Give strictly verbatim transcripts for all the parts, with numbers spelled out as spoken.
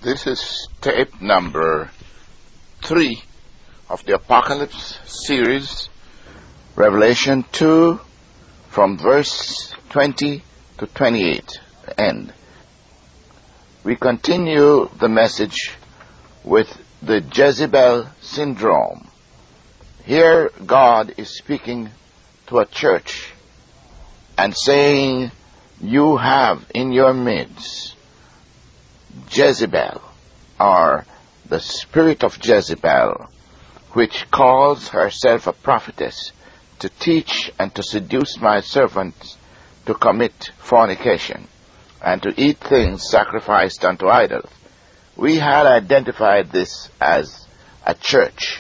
This is tape number three of the Apocalypse series, Revelation two, from verse twenty to twenty-eight, the end. We continue the message with the Jezebel syndrome. Here God is speaking to a church and saying, you have in your midst Jezebel, or the spirit of Jezebel, which calls herself a prophetess, to teach and to seduce my servants to commit fornication and to eat things sacrificed unto idols. We had identified this as a church.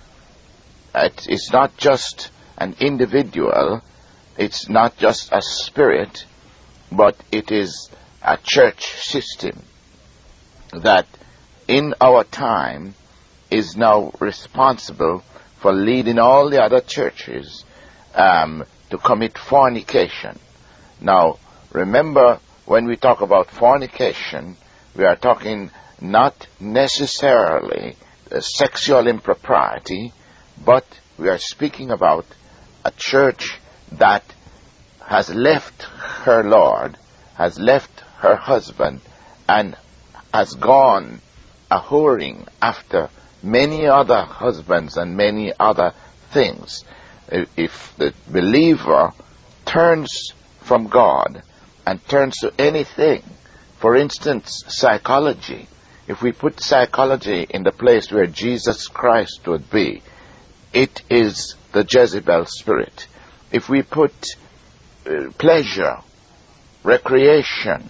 It is not just an individual, it's not just a spirit, but it is a church system that in our time is now responsible for leading all the other churches um, to commit fornication. Now, remember, when we talk about fornication, we are talking not necessarily uh, sexual impropriety, but we are speaking about a church that has left her Lord, has left her husband, and has gone a whoring after many other husbands and many other things. If the believer turns from God and turns to anything, for instance, psychology, if we put psychology in the place where Jesus Christ would be, it is the Jezebel spirit. If we put uh, pleasure, recreation,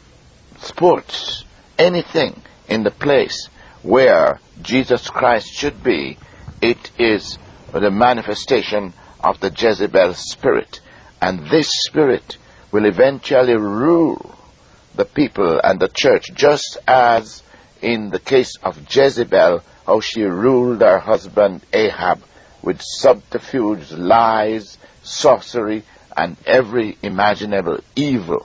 sports, anything in the place where Jesus Christ should be, it is the manifestation of the Jezebel spirit. And this spirit will eventually rule the people and the church, just as in the case of Jezebel, how she ruled her husband Ahab with subterfuge, lies, sorcery, and every imaginable evil.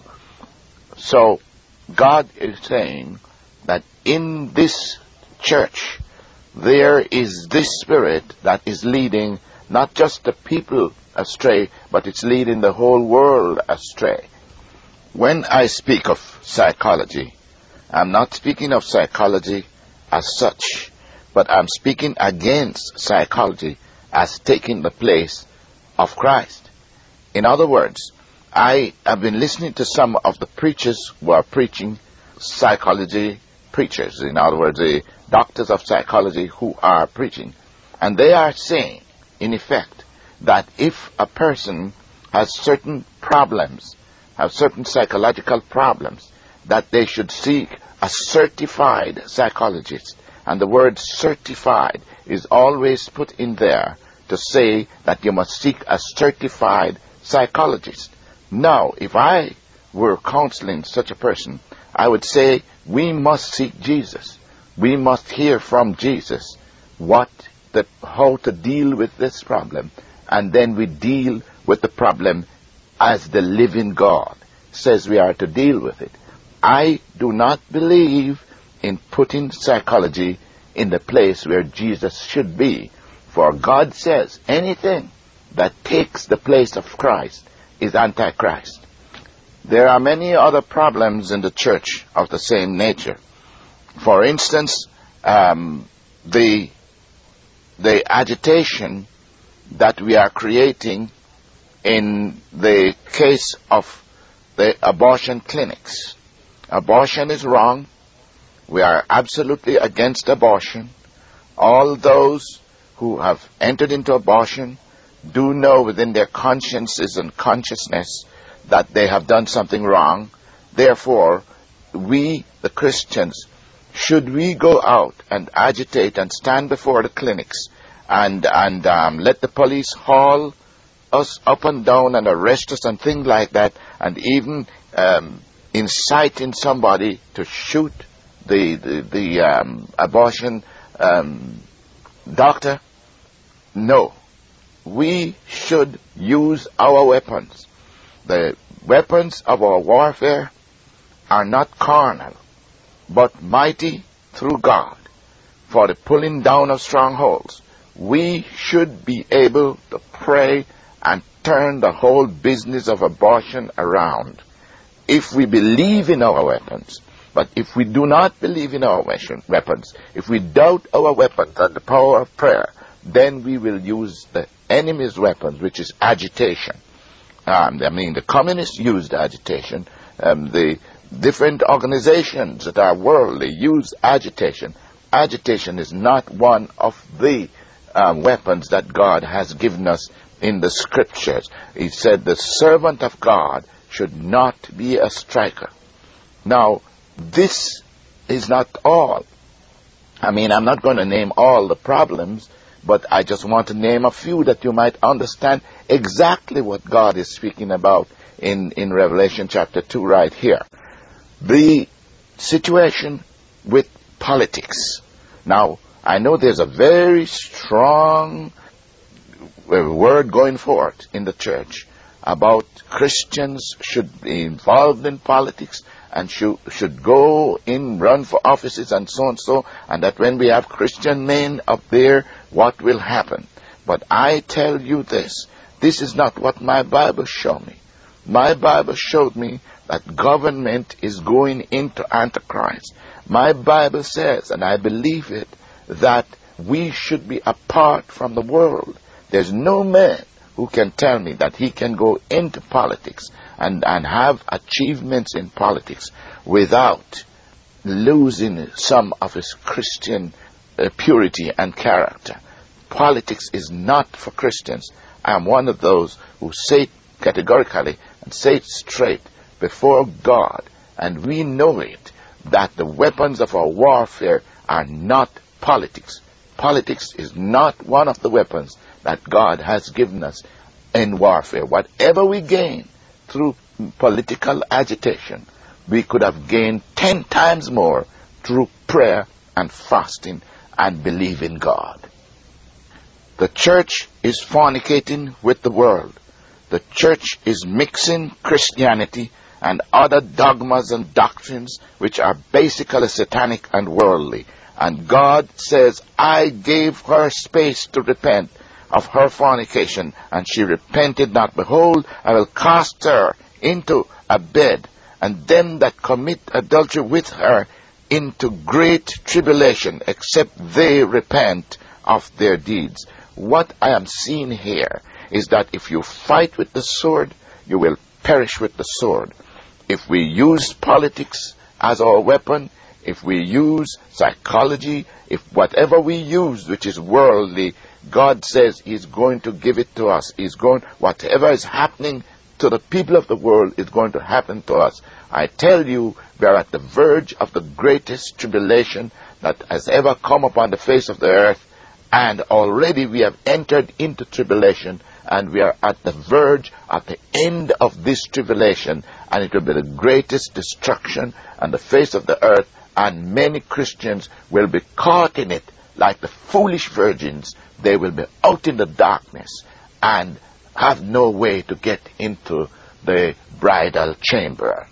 So God is saying that in this church there is this spirit that is leading not just the people astray, but it's leading the whole world astray. When I speak of psychology, I'm not speaking of psychology as such, but I'm speaking against psychology as taking the place of Christ. In other words, I have been listening to some of the preachers who are preaching psychology preachers, in other words, the doctors of psychology who are preaching, and they are saying, in effect, that if a person has certain problems, have certain psychological problems, that they should seek a certified psychologist. And the word certified is always put in there to say that you must seek a certified psychologist. Now, if I were counseling such a person, I would say we must seek Jesus. We must hear from Jesus what the, how to deal with this problem, and then we deal with the problem as the living God says we are to deal with it. I do not believe in putting psychology in the place where Jesus should be, for God says anything that takes the place of Christ is Antichrist. There are many other problems in the church of the same nature. For instance, um, the the agitation that we are creating in the case of the abortion clinics. Abortion is wrong. We are absolutely against abortion. All those who have entered into abortion do know within their consciences and consciousness that they have done something wrong. Therefore, we, the Christians, should we go out and agitate and stand before the clinics and and um, let the police haul us up and down and arrest us and things like that, and even um, inciting somebody to shoot the the, the um, abortion um, doctor? No. We should use our weapons. The weapons of our warfare are not carnal, but mighty through God for the pulling down of strongholds, we should be able to pray and turn the whole business of abortion around if we believe in our weapons. But if we do not believe in our weapons, if we doubt our weapons and the power of prayer, then we will use the enemy's weapons, which is agitation. Um, I mean, the communists used agitation. Um, the different organizations that are worldly use agitation. Agitation is not one of the um, weapons that God has given us in the scriptures. He said the servant of God should not be a striker. Now, this is not all. I mean, I'm not going to name all the problems, but I just want to name a few that you might understand exactly what God is speaking about in, in Revelation chapter two right here. The situation with politics. Now, I know there's a very strong word going forth in the church about Christians should be involved in politics and should, should go in, run for offices and so and so, and that when we have Christian men up there, what will happen? But I tell you this, this is not what my Bible showed me. My Bible showed me that government is going into Antichrist. My Bible says, and I believe it, that we should be apart from the world. There's no man who can tell me that he can go into politics and, and have achievements in politics without losing some of his Christian uh, purity and character. Politics is not for Christians. I am one of those who say it categorically and say it straight before God, and we know it, that the weapons of our warfare are not politics. Politics is not one of the weapons that God has given us in warfare. Whatever we gain through political agitation, we could have gained ten times more through prayer and fasting and believe in God. The church is fornicating with the world. The church is mixing Christianity and other dogmas and doctrines which are basically satanic and worldly. And God says, I gave her space to repent of her fornication, and she repented not. Behold, I will cast her into a bed, and them that commit adultery with her into great tribulation, except they repent of their deeds. What I am seeing here is that if you fight with the sword, you will perish with the sword. If we use politics as our weapon, if we use psychology, if whatever we use which is worldly, God says He's going to give it to us. He's going, whatever is happening to the people of the world is going to happen to us. I tell you, we are at the verge of the greatest tribulation that has ever come upon the face of the earth, and already we have entered into tribulation, and we are at the verge of the end of this tribulation, and it will be the greatest destruction on the face of the earth, and many Christians will be caught in it like the foolish virgins. They will be out in the darkness and have no way to get into the bridal chamber.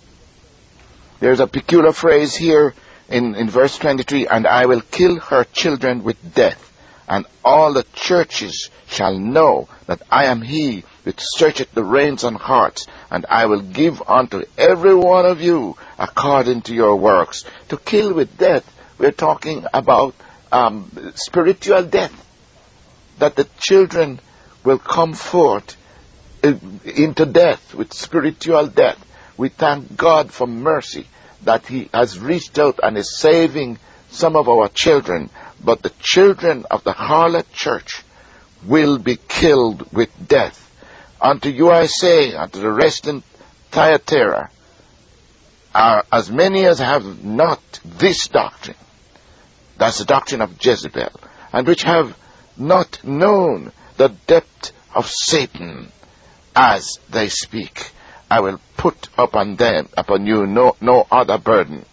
There's a peculiar phrase here in, in verse twenty-three, and I will kill her children with death, and all the churches shall know that I am He which searcheth the reins and hearts, and I will give unto every one of you according to your works. To kill with death, we're talking about um, spiritual death, that the children will come forth into death, with spiritual death. We thank God for mercy that He has reached out and is saving some of our children, but the children of the harlot church will be killed with death. Unto you I say, unto the rest in Thyatira, are as many as have not this doctrine, that's the doctrine of Jezebel, and which have not known the depth of Satan, as they speak, I will put upon them, upon you, no, no other burden,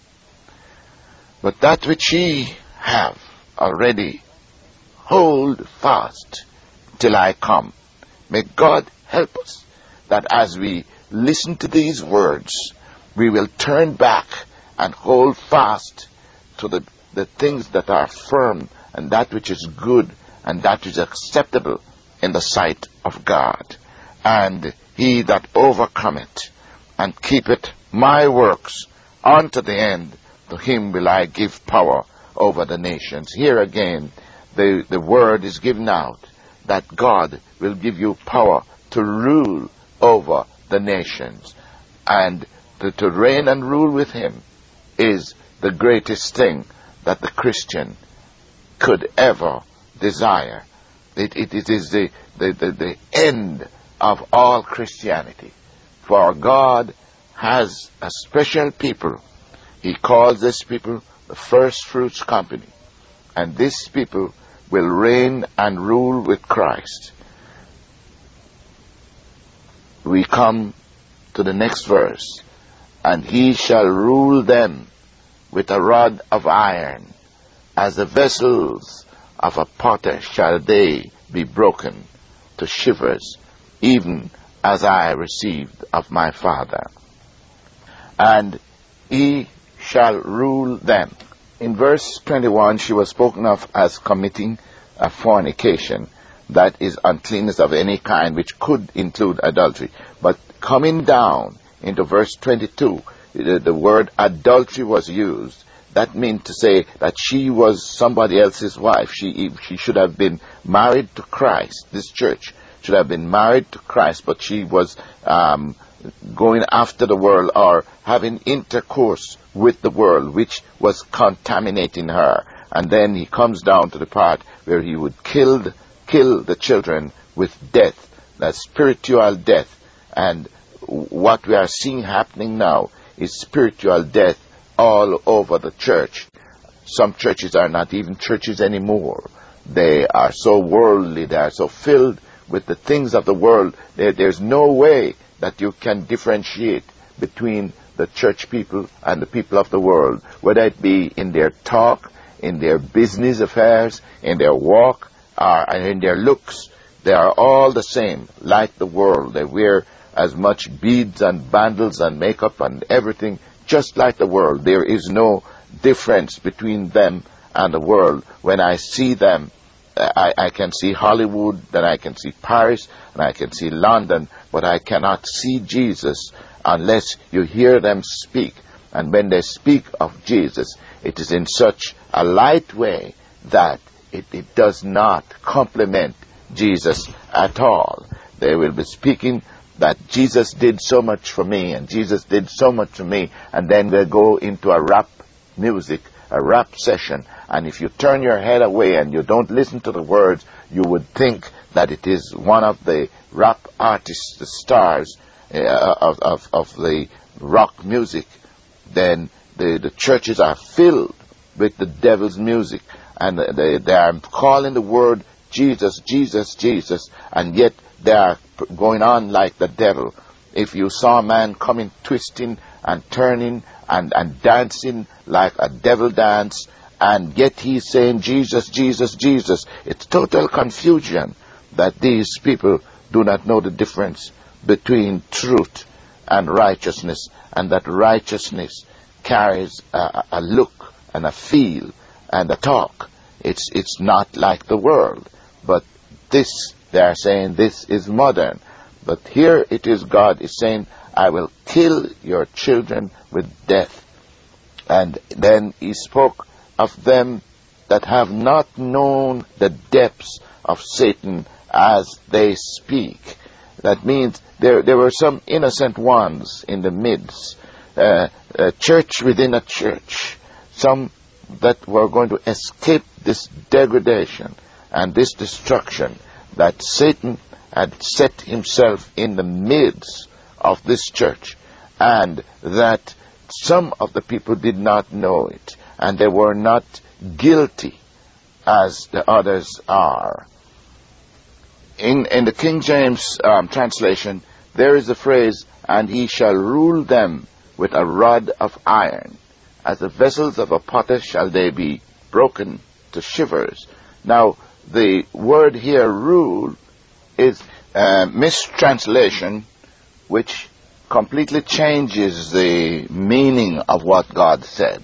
but that which ye have already. Hold fast till I come. May God help us, that as we listen to these words, we will turn back and hold fast to the, the things that are firm, and that which is good, and that which is acceptable in the sight of God. And he that overcometh and keepeth my works unto the end, to him will I give power over the nations. Here again, the, the word is given out that God will give you power to rule over the nations. And to, to reign and rule with him is the greatest thing that the Christian could ever desire. It, it, it is the, the, the, the end of all Christianity. For God has a special people. He calls this people the first fruits company. And this people will reign and rule with Christ. We come to the next verse. And he shall rule them with a rod of iron. As the vessels of a potter shall they be broken to shivers, even as I received of my Father. And he shall rule them. In verse twenty-one, she was spoken of as committing a fornication, that is uncleanness of any kind, which could include adultery. But coming down into verse twenty-two, the, the word adultery was used. That meant to say that she was somebody else's wife. She she should have been married to Christ. This church should have been married to Christ, but she was um, going after the world, or having intercourse with the world, which was contaminating her. And then he comes down to the part where he would kill, kill the children with death, that spiritual death. And what we are seeing happening now is spiritual death all over the church. Some churches are not even churches anymore. They are so worldly, they are so filled with the things of the world. There, there's no way that you can differentiate between the church people and the people of the world, whether it be in their talk, in their business affairs, in their walk, uh, and in their looks. They are all the same, like the world. They wear as much beads and bangles and makeup and everything, just like the world. There is no difference between them and the world. When I see them, I, I can see Hollywood, then I can see Paris, and I can see London, but I cannot see Jesus unless you hear them speak. And when they speak of Jesus, it is in such a light way that it, it does not complement Jesus at all. They will be speaking that Jesus did so much for me, and Jesus did so much for me, and then they go into a rap music, a rap session, and if you turn your head away and you don't listen to the words, you would think that it is one of the rap artists, the stars uh, of, of, of the rock music. Then the, the churches are filled with the devil's music, and they, they are calling the word Jesus, Jesus, Jesus, and yet they are going on like the devil. If you saw a man coming, twisting and turning and, and dancing like a devil dance, and yet he's saying Jesus, Jesus, Jesus, it's total confusion that these people do not know the difference between truth and righteousness, and that righteousness carries a, a look and a feel and a talk. It's, it's not like the world. But this, they are saying, this is modern. But here it is, God is saying, I will kill your children with death. And then he spoke of them that have not known the depths of Satan as they speak. That means there, there were some innocent ones in the midst, uh, a church within a church, some that were going to escape this degradation and this destruction, that Satan had set himself in the midst of this church, and that some of the people did not know it, and they were not guilty as the others are. In, in the King James um, translation, there is the phrase, and he shall rule them with a rod of iron. As the vessels of a potter shall they be broken to shivers. Now, the word here, rule, is a mistranslation which completely changes the meaning of what God said.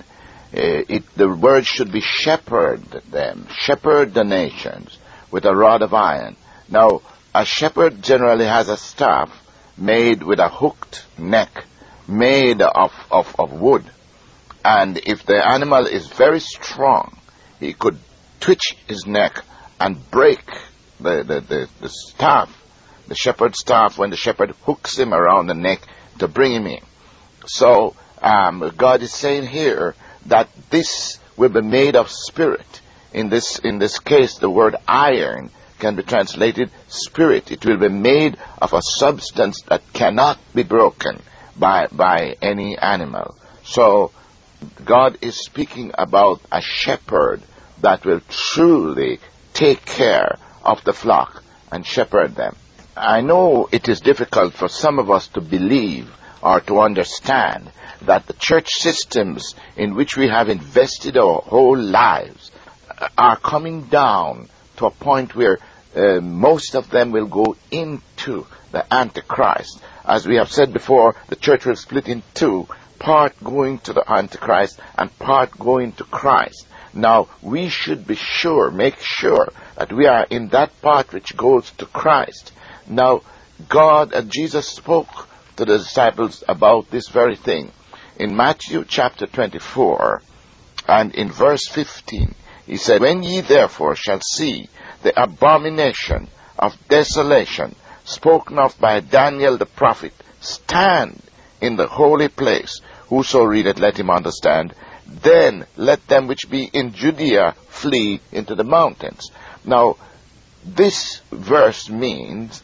Uh, it, the word should be shepherd them, shepherd the nations with a rod of iron. Now, a shepherd generally has a staff made with a hooked neck, made of, of, of wood. And if the animal is very strong, he could twitch his neck and break the, the, the, the staff, the shepherd's staff, when the shepherd hooks him around the neck to bring him in. So um, God is saying here that this will be made of spirit. In this, in this case, the word iron can be translated spirit. It will be made of a substance that cannot be broken by, by any animal. So God is speaking about a shepherd that will truly take care of the flock and shepherd them. I know it is difficult for some of us to believe or to understand that the church systems in which we have invested our whole lives are coming down to a point where uh, most of them will go into the Antichrist. As we have said before, the church will split in two, part going to the Antichrist and part going to Christ. Now, we should be sure, make sure that we are in that part which goes to Christ. Now, God and Jesus spoke to the disciples about this very thing. In Matthew chapter twenty-four and in verse fifteen, he said, "When ye therefore shall see the abomination of desolation spoken of by Daniel the prophet stand in the holy place, whoso readeth, let him understand. Then let them which be in Judea flee into the mountains." Now, this verse means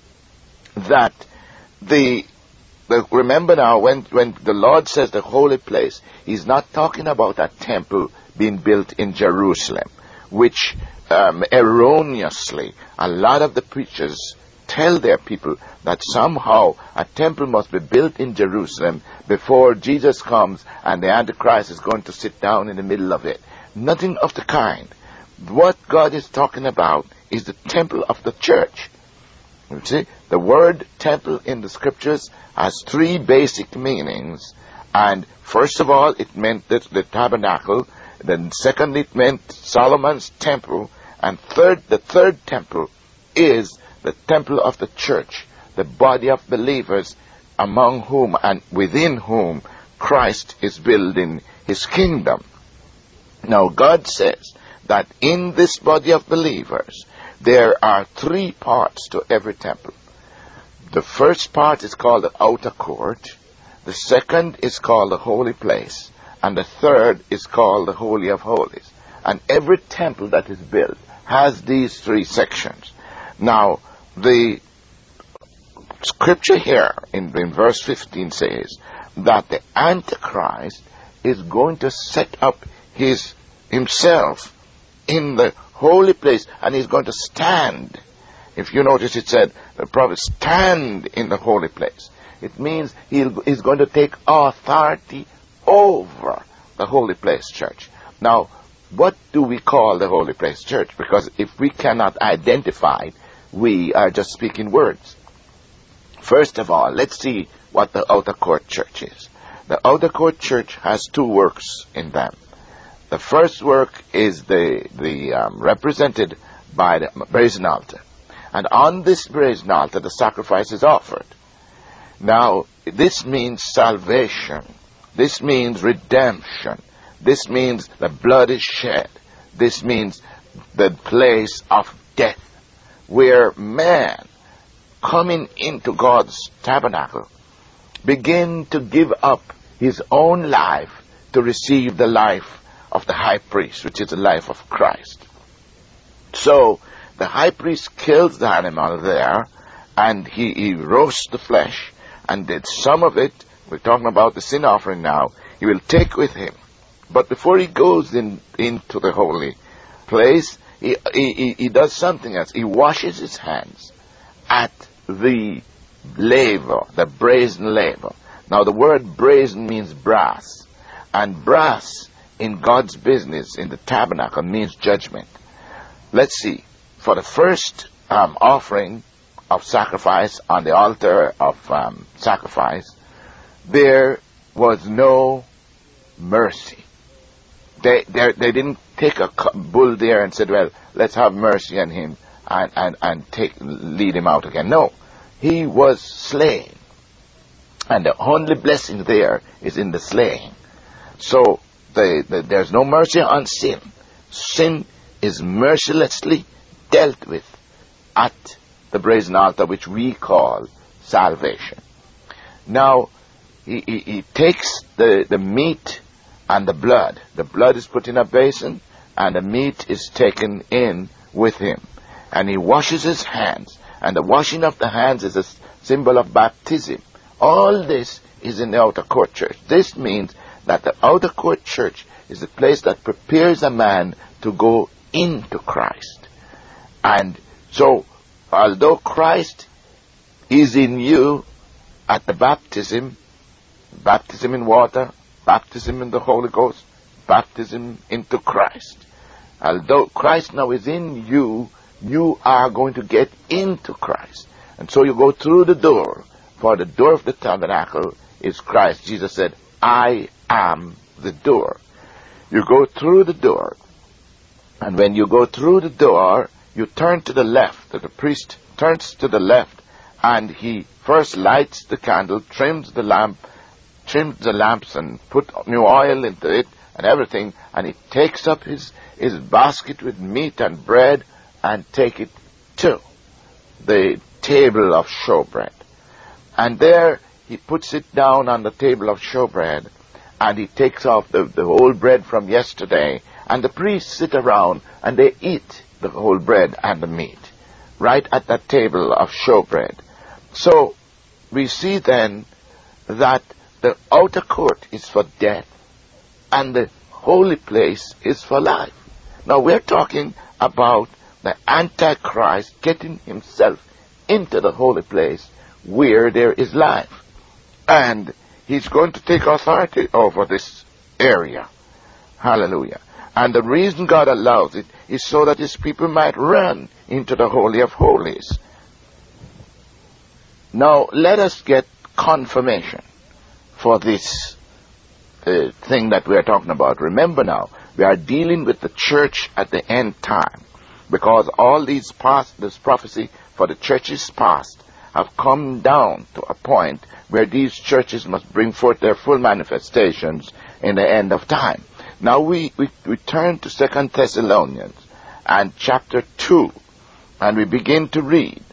that the, the remember now, when, when the Lord says the holy place, he's not talking about a temple being built in Jerusalem, which um, erroneously a lot of the preachers tell their people that somehow a temple must be built in Jerusalem before Jesus comes and the Antichrist is going to sit down in the middle of it. Nothing of the kind. What God is talking about is the temple of the church. You see, the word temple in the scriptures has three basic meanings. And first of all, it meant the, the tabernacle. Then secondly, it meant Solomon's temple. And third, the third temple is the temple of the church, the body of believers among whom and within whom Christ is building his kingdom. Now, God says that in this body of believers, there are three parts to every temple. The first part is called the outer court. The second is called the holy place. And the third is called the Holy of Holies. And every temple that is built has these three sections. Now, the scripture here in, in verse fifteen says that the Antichrist is going to set up his himself in the holy place, and he's going to stand. If you notice, it said the prophet stand in the holy place. It means he'll, he's going to take authority over the holy place church. Now, what do we call the holy place church? Because if we cannot identify it, we are just speaking words. First of all, let's see what the outer court church is. The outer court church has two works in them. The first work is the, the um, represented by the brazen altar. And on this brazen altar, the sacrifice is offered. Now, this means salvation. This means redemption. This means the blood is shed. This means the place of death, where man, coming into God's tabernacle, begin to give up his own life to receive the life of the high priest, which is the life of Christ. So, the high priest kills the animal there, and he, he roasts the flesh, and did some of it, we're talking about the sin offering now, he will take with him. But before he goes in, into the holy place, he, he, he does something else. He washes his hands at the laver, the brazen laver. Now, the word brazen means brass. And brass in God's business, in the tabernacle, means judgment. Let's see. For the first um, offering of sacrifice on the altar of um, sacrifice, there was no mercy. They they they didn't take a bull there and said, well, let's have mercy on him and, and, and take lead him out again. No, he was slain. And the only blessing there is in the slaying. So the, the, there's no mercy on sin. Sin is mercilessly dealt with at the brazen altar, which we call salvation. Now, he, he, he takes the, the meat and the blood. The blood is put in a basin, and the meat is taken in with him. And he washes his hands. And the washing of the hands is a symbol of baptism. All this is in the outer court church. This means that the outer court church is a place that prepares a man to go into Christ. And so, although Christ is in you at the baptism, baptism in water, baptism in the Holy Ghost, baptism into Christ. Although Christ now is in you, you are going to get into Christ. And so you go through the door, for the door of the tabernacle is Christ. Jesus said, I am the door. You go through the door, and when you go through the door, you turn to the left. The priest turns to the left, and he first lights the candle, trims the lamp, trims the lamps, and put new oil into it and everything, and he takes up his, his basket with meat and bread and take it to the table of showbread. And there he puts it down on the table of showbread, and he takes off the, the whole bread from yesterday, and the priests sit around and they eat the whole bread and the meat right at that table of showbread. So we see then that the outer court is for death and the holy place is for life. Now we're talking about the Antichrist getting himself into the holy place where there is life. And he's going to take authority over this area. Hallelujah. And the reason God allows it is so that his people might run into the Holy of Holies. Now, let us get confirmation for this uh, thing that we are talking about. Remember now, we are dealing with the church at the end time, because all these past, this prophecy for the churches past have come down to a point where these churches must bring forth their full manifestations in the end of time. Now we, we, we turn to Second Thessalonians and chapter two, and we begin to read.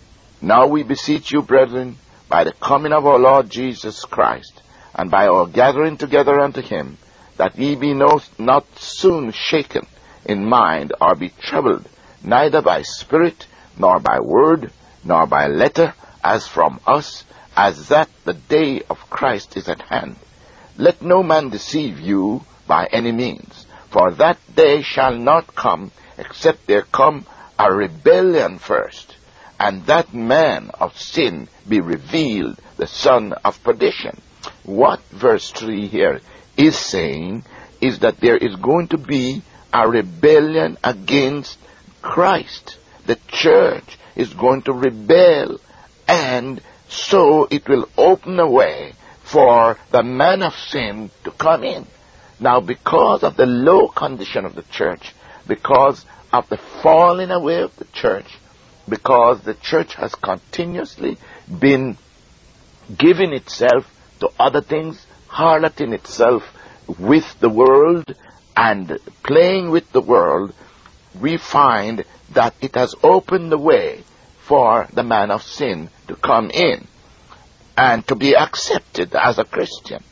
Now we beseech you, brethren, by the coming of our Lord Jesus Christ, and by our gathering together unto him, that ye be no, not soon shaken in mind, or be troubled, neither by spirit, nor by word, nor by letter, as from us, as that the day of Christ is at hand. Let no man deceive you by any means, for that day shall not come, except there come a rebellion first, and that man of sin be revealed, the son of perdition. What verse three here is saying is that there is going to be a rebellion against Christ. The church is going to rebel, and so it will open a way for the man of sin to come in. Now, because of the low condition of the church, because of the falling away of the church, because the church has continuously been giving itself to other things, harloting itself with the world and playing with the world, we find that it has opened the way for the man of sin to come in and to be accepted as a Christian.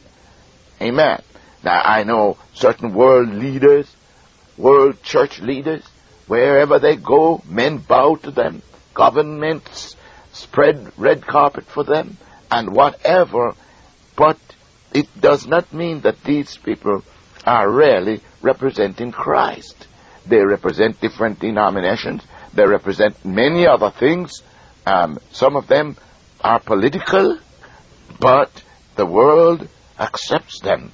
Amen. Now, I know certain world leaders, world church leaders, wherever they go, men bow to them, governments spread red carpet for them, and whatever, but it does not mean that these people are really representing Christ. They represent different denominations. They represent many other things. Um, some of them are political, but the world accepts them,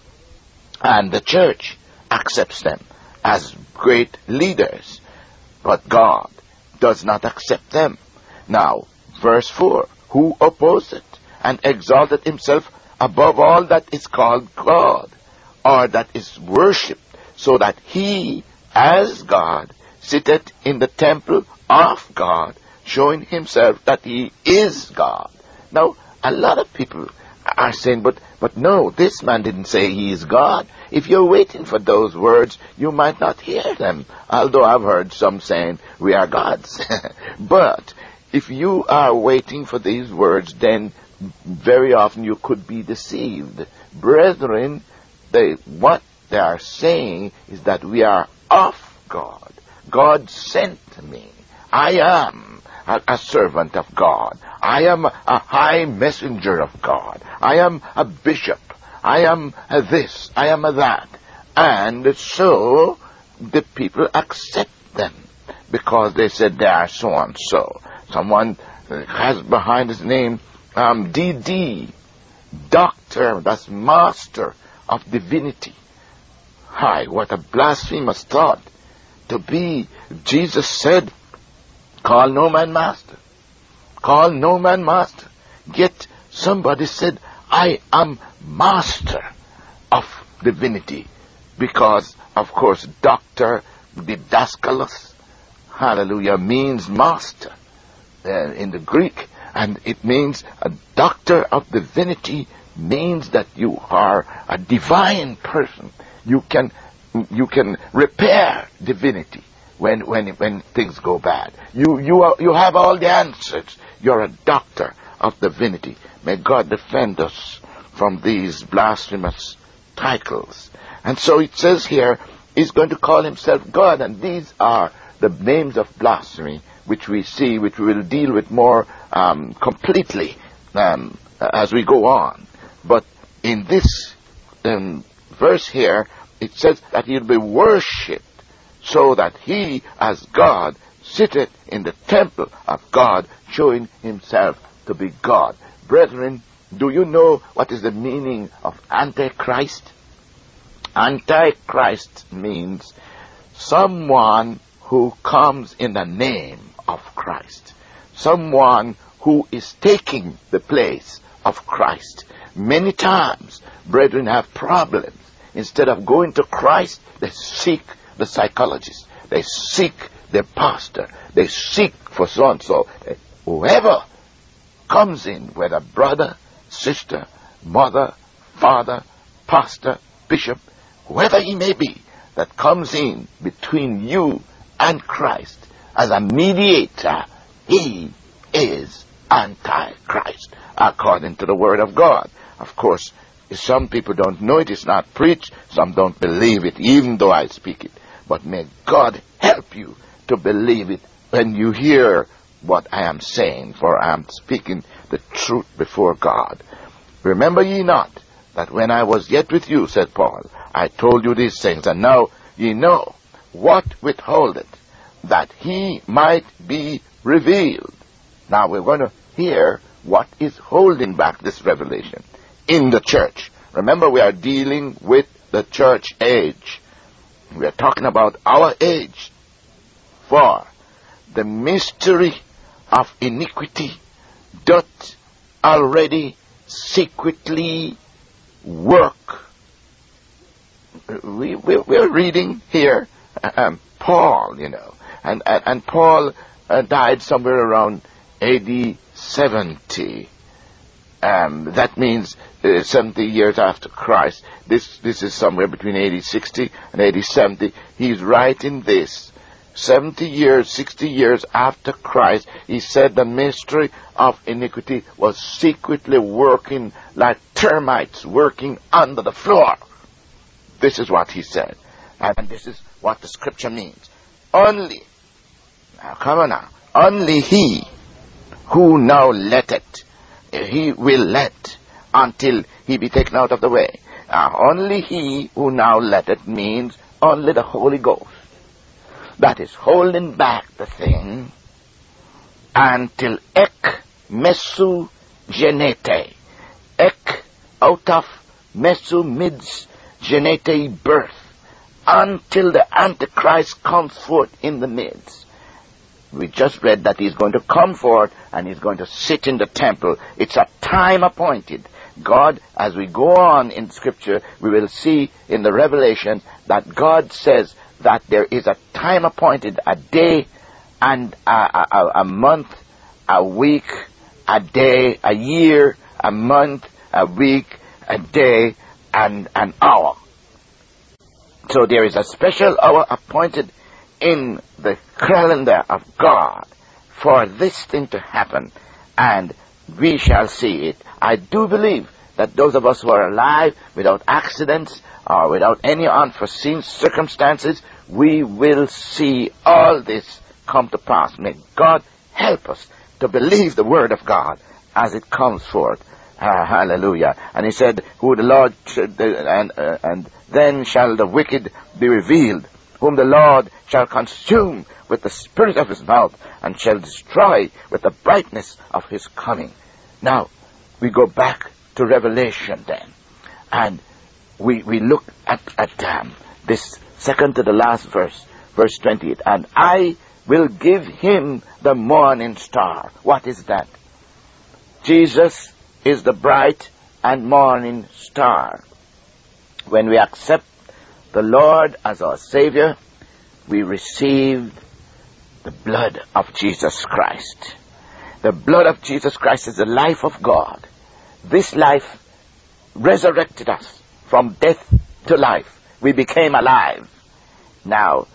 and the church accepts them as great leaders. But God does not accept them. Now, verse four, who opposeth and exalted himself above all that is called God, or that is worshipped, so that he, as God, sitteth in the temple of God, showing himself that he is God. Now, a lot of people are saying, but, but no, this man didn't say he is God. If you're waiting for those words, you might not hear them. Although I've heard some saying, we are gods. But if you are waiting for these words, then very often you could be deceived. Brethren, they, what they are saying is that we are of God. God sent me. I am a, a servant of God. I am a high messenger of God. I am a bishop. I am a this. I am a that. And so the people accept them because they said they are so and so. Someone has behind his name um, D D, doctor, that's master of divinity. Hi, what a blasphemous thought to be. Jesus said, call no man master. Call no man master. Yet somebody said, I am master of divinity. Because, of course, doctor, didascalos, hallelujah, means master uh, in the Greek. And it means a doctor of divinity means that you are a divine person. You can you can repair divinity when when when things go bad. You you are, you have all the answers. You're a doctor of divinity. May God defend us from these blasphemous titles. And so it says here, he's going to call himself God, and these are the names of blasphemy which we see, which we will deal with more um, completely um, as we go on. But in this um, verse here, it says that he'll be worshipped, so that he, as God, sitteth in the temple of God, showing himself to be God. Brethren, do you know what is the meaning of Antichrist? Antichrist means someone who comes in the name of Christ. Someone who is taking the place of Christ. Many times, brethren have problems. Instead of going to Christ, they seek the psychologist. They seek the pastor. They seek for so-and-so. Whoever comes in, whether brother, sister, mother, father, pastor, bishop, whoever he may be, that comes in between you and Christ as a mediator, he is Antichrist, according to the Word of God. Of course, some people don't know it, it's not preached, some don't believe it, even though I speak it. But may God help you to believe it when you hear what I am saying, for I am speaking the truth before God. Remember ye not that when I was yet with you, said Paul, I told you these things, and now ye know what withholdeth, that he might be revealed. Now we're going to hear what is holding back this revelation in the church. Remember, we are dealing with the church age. We are talking about our age. For the mystery of iniquity doth already secretly work. We, we, we're reading here um, Paul, you know, and, and, and Paul uh, died somewhere around A D seventy. Um, that means uh, seventy years after Christ. This this is somewhere between A D sixty and A D seventy. He's writing this. seventy years, sixty years after Christ, he said the mystery of iniquity was secretly working like termites working under the floor. This is what he said. And this is what the scripture means. Only, now come on now, only he who now letteth, he will let until he be taken out of the way. Now, only he who now letteth means only the Holy Ghost. That is holding back the thing until ek mesu genete. Ek out of mesu mids genete birth. Until the Antichrist comes forth in the midst. We just read that he's going to come forth and he's going to sit in the temple. It's a time appointed. God, as we go on in Scripture, we will see in the Revelation that God says that there is a time appointed, a day and a, a, a month, a week, a day, a year, a month, a week, a day, and an hour. So there is a special hour appointed in the calendar of God for this thing to happen, and we shall see it. I do believe that those of us who are alive without accidents or without any unforeseen circumstances, we will see all this come to pass. May God help us to believe the word of God as it comes forth. Ah, hallelujah. And he said, who the Lord should, and, uh, and then shall the wicked be revealed, whom the Lord shall consume with the spirit of his mouth, and shall destroy with the brightness of his coming. Now, we go back to Revelation then, and we we look at, at um, this second to the last verse, verse twenty-eight. And I will give him the morning star. What is that? Jesus is the bright and morning star. When we accept the Lord as our Savior, we receive the blood of Jesus Christ. The blood of Jesus Christ is the life of God. This life resurrected us from death to life. We became alive. Now,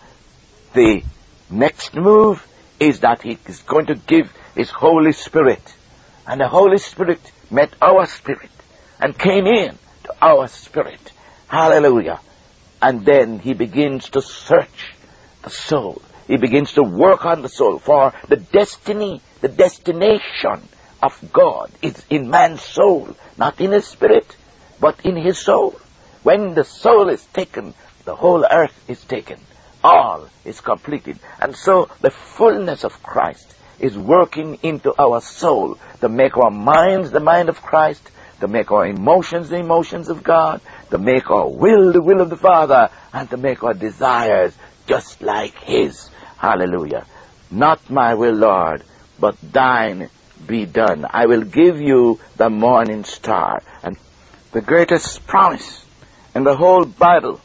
the next move is that he is going to give his Holy Spirit. And the Holy Spirit met our spirit and came in to our spirit. Hallelujah. And then he begins to search the soul. He begins to work on the soul, for the destiny, the destination of God is in man's soul, not in his spirit, but in his soul. When the soul is taken, the whole earth is taken. All is completed. And so the fullness of Christ is working into our soul to make our minds the mind of Christ, to make our emotions the emotions of God, to make our will the will of the Father, and to make our desires just like his. Hallelujah. Not my will, Lord, but thine be done. I will give you the morning star. And the greatest promise in the whole Bible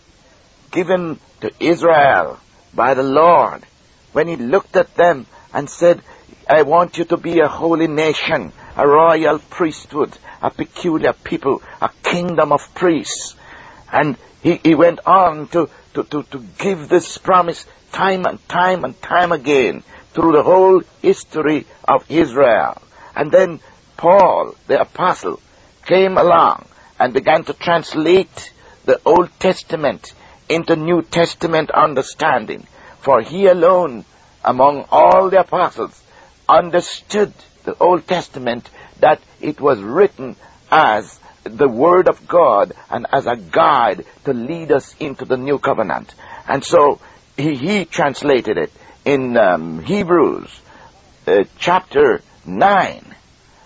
given to Israel by the Lord, when he looked at them and said, I want you to be a holy nation, a royal priesthood, a peculiar people, a kingdom of priests. And he, he went on to, to, to, to give this promise time and time and time again through the whole history of Israel. And then Paul, the apostle, came along and began to translate the Old Testament into New Testament understanding. For he alone, among all the apostles, understood the Old Testament, that it was written as the Word of God and as a guide to lead us into the New Covenant. And so he, he translated it in um, Hebrews uh, chapter nine.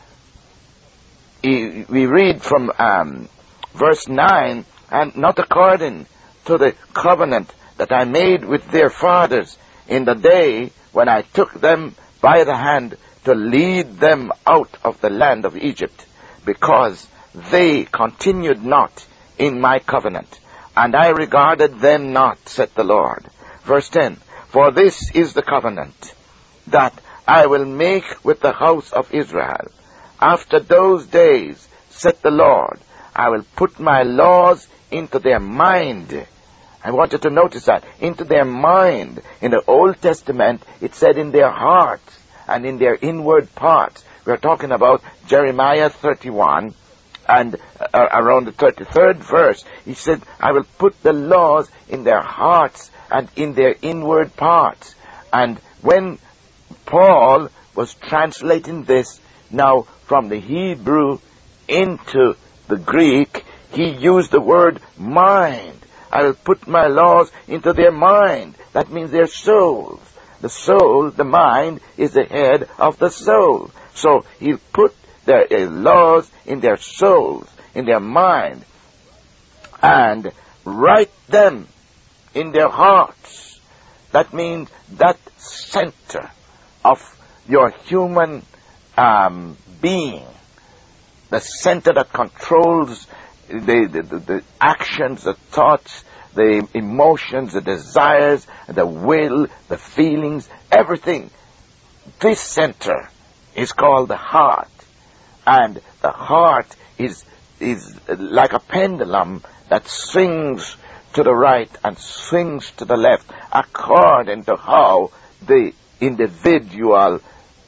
He, we read from um, verse nine, and not according to the covenant that I made with their fathers in the day when I took them by the hand to lead them out of the land of Egypt, because they continued not in my covenant, and I regarded them not, said the Lord. Verse ten, for this is the covenant that I will make with the house of Israel. After those days, said the Lord, I will put my laws into their mind. I want you to notice that. Into their mind. In the Old Testament, it said in their hearts and in their inward parts. We're talking about Jeremiah thirty-one, and uh, around the thirty-third verse, he said, I will put the laws in their hearts and in their inward parts. And when Paul was translating this now from the Hebrew into the Greek, he used the word mind. I will put my laws into their mind. That means their souls. The soul, the mind, is the head of the soul. So he'll put their uh, laws in their souls, in their mind, and write them in their hearts. That means that center of your human um, being, the center that controls the, the, the, the actions, the thoughts, the emotions, the desires, the will, the feelings, everything. This center is called the heart. And the heart is, is like a pendulum that swings to the right and swings to the left according to how the individual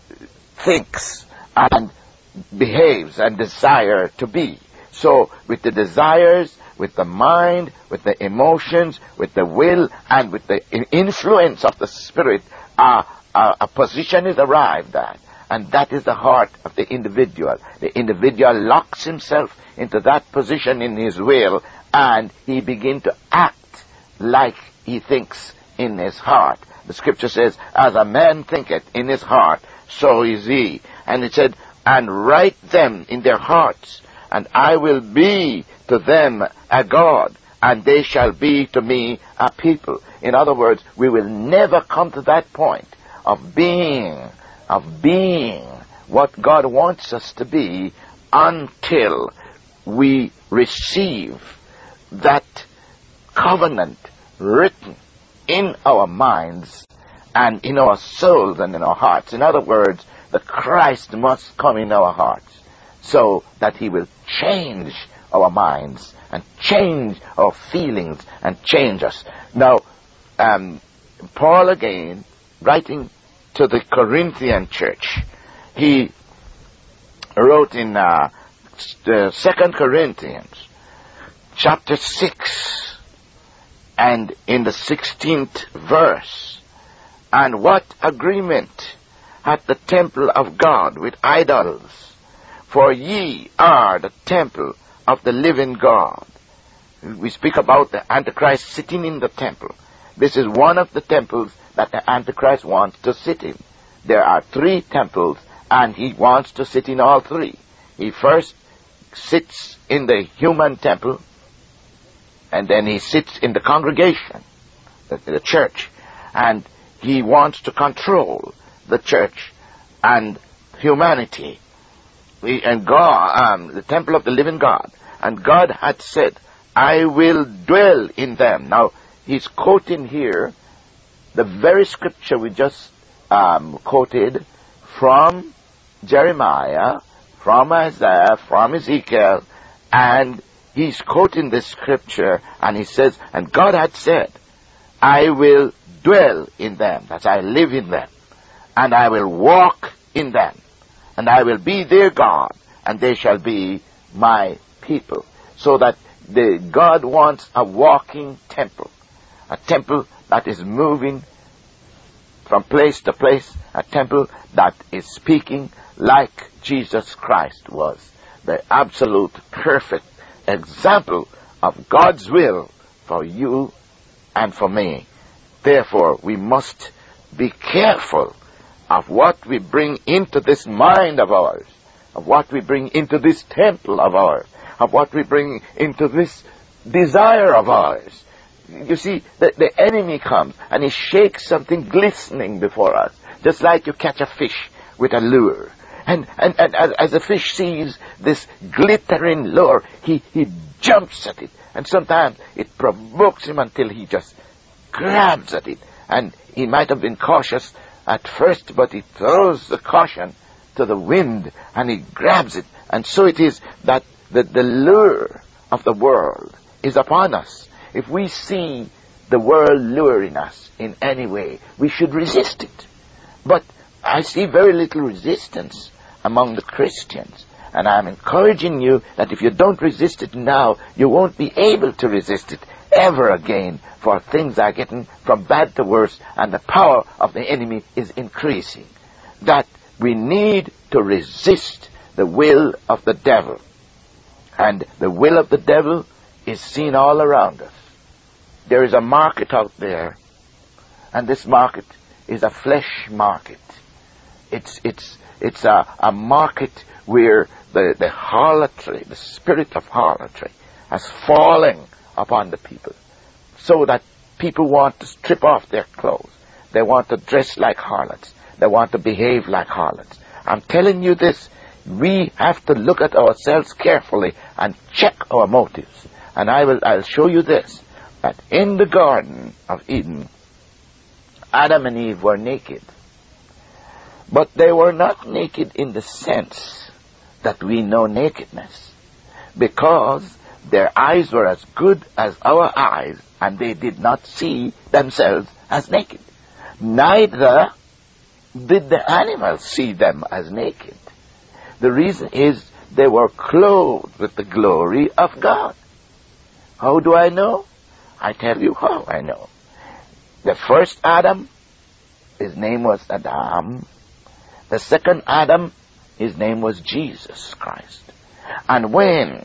thinks and behaves and desires to be. So with the desires, with the mind, with the emotions, with the will, and with the influence of the Spirit, uh, uh, a position is arrived at. And that is the heart of the individual. The individual locks himself into that position in his will, and he begins to act like he thinks in his heart. The scripture says, as a man thinketh in his heart, so is he. And it said, and write them in their hearts, and I will be to them a God, and they shall be to me a people. In other words, we will never come to that point of being, of being what God wants us to be until we receive that covenant written in our minds and in our souls and in our hearts. In other words, the Christ must come in our hearts so that he will change our minds and change our feelings and change us. Now, um, Paul again, writing to the Corinthian church, he wrote in uh, the Second Corinthians chapter six and in the sixteenth verse, and what agreement hath the temple of God with idols? For ye are the temple of the living God. We speak about the Antichrist sitting in the temple. This is one of the temples that the Antichrist wants to sit in. There are three temples, and he wants to sit in all three. He first sits in the human temple, and then he sits in the congregation, the, the church, and he wants to control the church and humanity. We, and God, um, the temple of the living God. And God had said, I will dwell in them. Now, he's quoting here the very scripture we just um, quoted from Jeremiah, from Isaiah, from Ezekiel, and he's quoting this scripture, and he says, and God had said, I will dwell in them, that I live in them, and I will walk in them, and I will be their God, and they shall be my people. So that the God wants a walking temple, a temple that is moving from place to place, a temple that is speaking like Jesus Christ was, the absolute perfect example of God's will for you and for me. Therefore, we must be careful of what we bring into this mind of ours, of what we bring into this temple of ours, of what we bring into this desire of ours. You see, the, the enemy comes and he shakes something glistening before us, just like you catch a fish with a lure. And, and, and as, as the fish sees this glittering lure, he, he jumps at it. And sometimes it provokes him until he just grabs at it. And he might have been cautious at first, but he throws the caution to the wind and he grabs it. And so it is that the, the lure of the world is upon us. If we see the world luring us in any way, we should resist it. But I see very little resistance among the Christians. And I'm encouraging you that if you don't resist it now, you won't be able to resist it ever again, for things are getting from bad to worse, and the power of the enemy is increasing. That we need to resist the will of the devil. And the will of the devil is seen all around us. There is a market out there, and this market is a flesh market. It's it's it's a, a market where the, the harlotry, the spirit of harlotry, has fallen upon the people, so that people want to strip off their clothes. They want to dress like harlots. They want to behave like harlots. I'm telling you this, we have to look at ourselves carefully and check our motives. And I will, I'll show you this, that in the Garden of Eden, Adam and Eve were naked. But they were not naked in the sense that we know nakedness, because their eyes were as good as our eyes, and they did not see themselves as naked. Neither did the animals see them as naked. The reason is they were clothed with the glory of God. How do I know? I tell you how I know. The first Adam, his name was Adam. The second Adam, his name was Jesus Christ. And when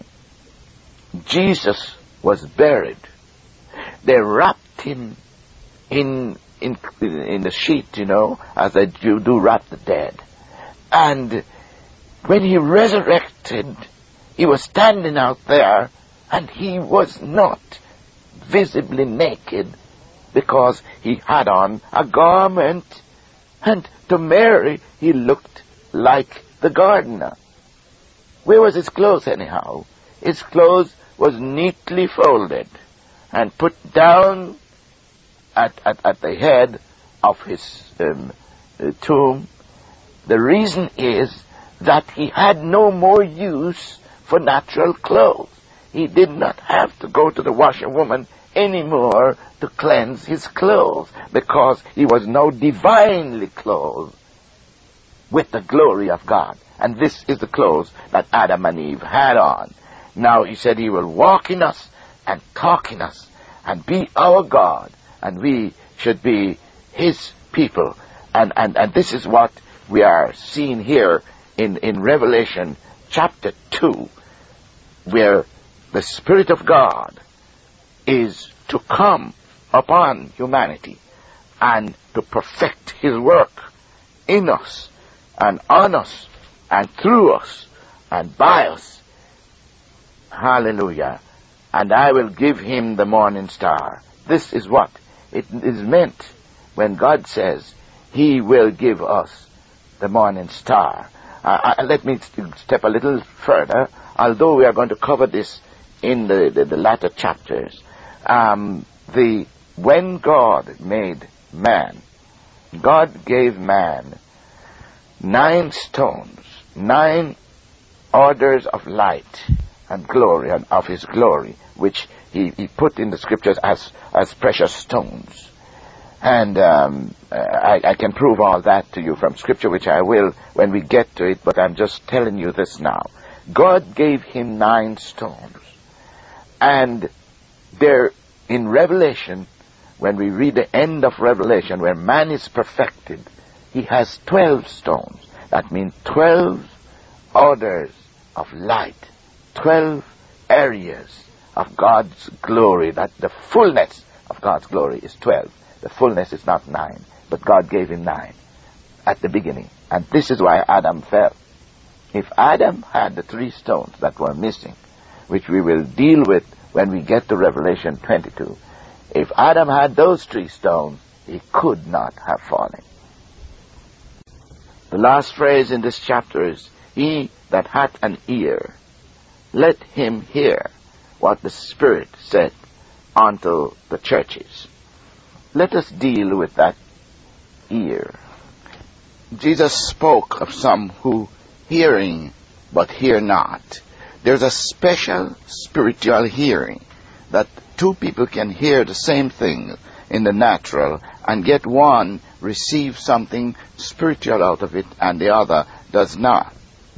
Jesus was buried, they wrapped him in in in the sheet, you know, as they do, do wrap the dead. And when he resurrected, he was standing out there, and he was not visibly naked, because he had on a garment, and to Mary he looked like the gardener. Where was his clothes anyhow? His clothes was neatly folded and put down at, at, at the head of his um, uh, tomb. The reason is that he had no more use for natural clothes. He did not have to go to the washerwoman anymore to cleanse his clothes, because he was now divinely clothed with the glory of God. And this is the clothes that Adam and Eve had on. Now he said he will walk in us and talk in us and be our God, and we should be his people. And, and, and this is what we are seeing here in, in Revelation chapter two, where the Spirit of God is to come upon humanity and to perfect his work in us and on us and through us and by us. Hallelujah. And I will give him the morning star. This is what it is meant when God says he will give us the morning star. Uh, uh, let me step a little further, although we are going to cover this in the, the, the latter chapters. Um, the when God made man, God gave man nine stones, nine orders of light and glory, and of his glory, which he, he put in the scriptures as, as precious stones. And um, I, I can prove all that to you from scripture, which I will when we get to it, but I'm just telling you this now. God gave him nine stones. And there in Revelation, when we read the end of Revelation, where man is perfected, he has twelve stones. That means twelve orders of light, twelve areas of God's glory, that the fullness of God's glory is twelve. The fullness is not nine, but God gave him nine at the beginning. And this is why Adam fell. If Adam had the three stones that were missing, which we will deal with when we get to Revelation twenty-two, if Adam had those three stones, he could not have fallen. The last phrase in this chapter is, he that hath an ear, let him hear what the Spirit said unto the churches. Let us deal with that ear. Jesus spoke of some who hearing but hear not. There's a special spiritual hearing that two people can hear the same thing in the natural, and yet one receives something spiritual out of it and the other does not.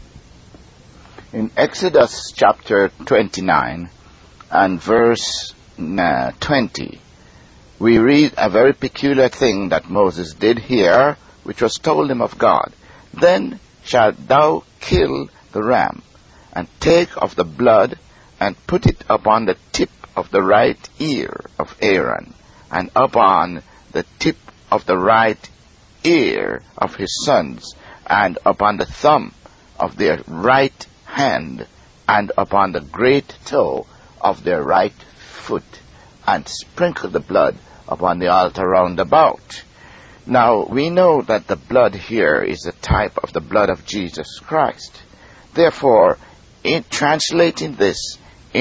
In Exodus chapter twenty-nine and verse uh, twenty, we read a very peculiar thing that Moses did here, which was told him of God. Then shalt thou kill the ram, and take of the blood, and put it upon the tip of the right ear of Aaron, and upon the tip of the right ear of his sons, and upon the thumb of their right hand, and upon the great toe of their right foot, and sprinkle the blood upon the altar round about. Now, we know that the blood here is a type of the blood of Jesus Christ. Therefore, in translating this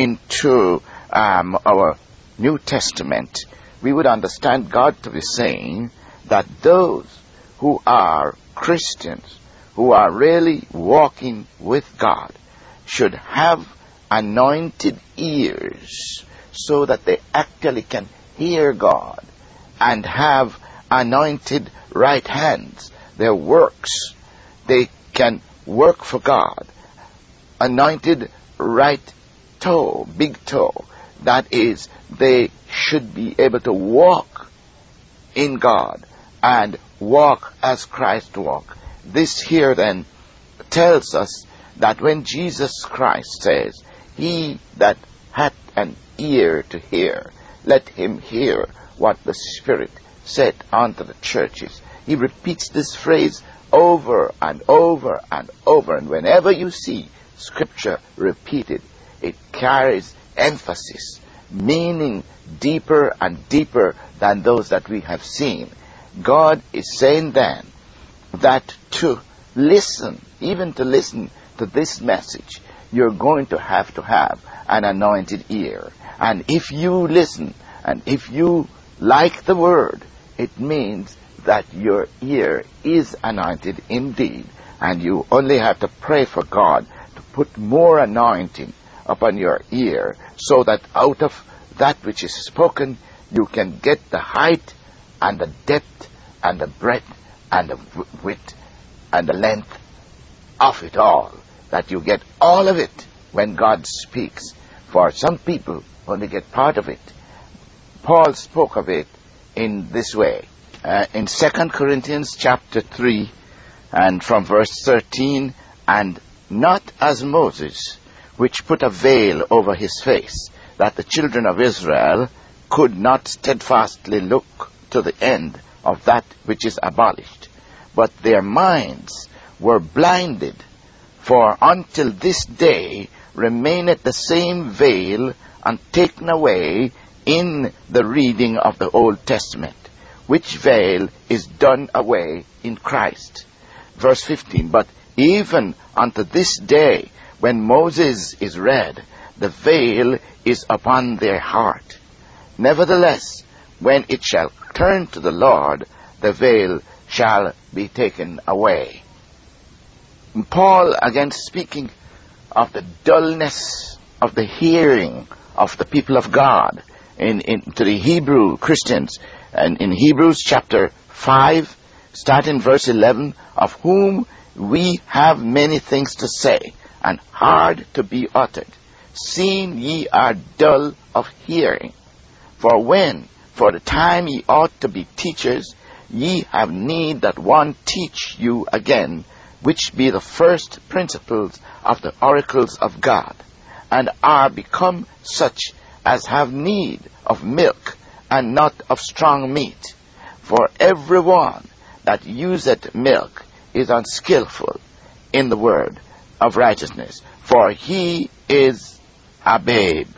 into um, our New Testament, we would understand God to be saying that those who are Christians, who are really walking with God, should have anointed ears so that they actually can hear God, and have anointed right hands, their works. They can work for God. Anointed right toe, big toe. That is, they should be able to walk in God and walk as Christ walked. This here then tells us that when Jesus Christ says, "He that hath an ear to hear, let him hear what the Spirit said unto the churches," he repeats this phrase over and over and over. And whenever you see Scripture repeated, it carries emphasis, meaning deeper and deeper than those that we have seen. God is saying then that to listen, even to listen to this message, you're going to have to have an anointed ear. And if you listen, and if you like the word, it means that your ear is anointed indeed. And you only have to pray for God to put more anointing upon your ear, so that out of that which is spoken, you can get the height and the depth and the breadth and the width and the length of it all. That you get all of it when God speaks. For some people only get part of it. Paul spoke of it in this way. Uh, in Second Corinthians chapter three, and from verse thirteen, "And not as Moses, which put a veil over his face, that the children of Israel could not steadfastly look to the end of that which is abolished. But their minds were blinded, for until this day remaineth the same veil untaken away in the reading of the Old Testament, which veil is done away in Christ." Verse fifteen, "But even unto this day, when Moses is read, the veil is upon their heart. Nevertheless, when it shall turn to the Lord, the veil shall be taken away." And Paul, again speaking of the dullness of the hearing of the people of God in, in to the Hebrew Christians, and in Hebrews chapter five, starting verse eleven, "Of whom we have many things to say, and hard to be uttered, seeing ye are dull of hearing. For when, for the time ye ought to be teachers, ye have need that one teach you again, which be the first principles of the oracles of God, and are become such as have need of milk, and not of strong meat. For every one that useth milk is unskillful in the word of righteousness, for he is a babe.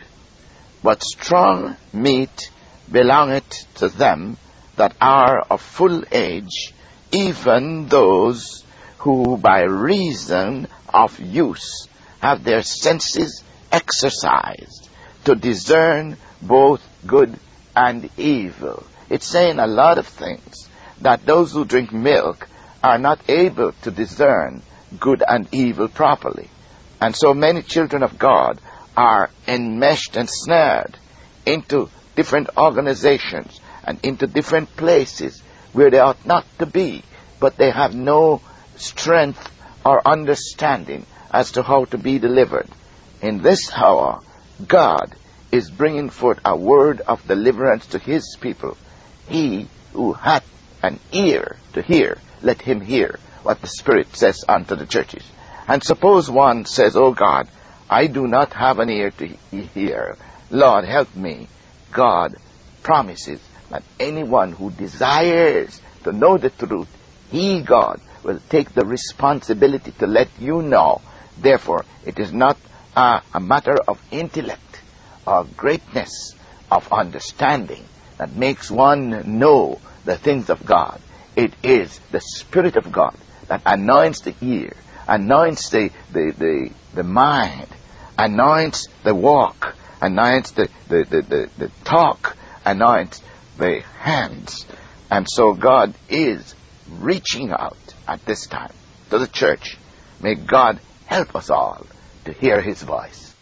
But strong meat belongeth to them that are of full age, even those who by reason of use have their senses exercised to discern both good and evil." It's saying a lot of things, that those who drink milk are not able to discern good and evil properly. And so many children of God are enmeshed and snared into different organizations and into different places where they ought not to be, but they have no strength or understanding as to how to be delivered. In this hour, God is bringing forth a word of deliverance to his people. "He who hath an ear to hear, let him hear what the Spirit says unto the churches." And suppose one says, "Oh God, I do not have an ear to hear. Lord, help me." God promises that anyone who desires to know the truth, he, God, will take the responsibility to let you know. Therefore, it is not uh, a matter of intellect or greatness of understanding that makes one know the things of God. It is the Spirit of God that anoints the ear anoints the, the, the, the mind, anoints the walk, anoints the, the, the, the, the talk, anoints the hands. And so God is reaching out at this time to the church. May God help us all to hear His voice.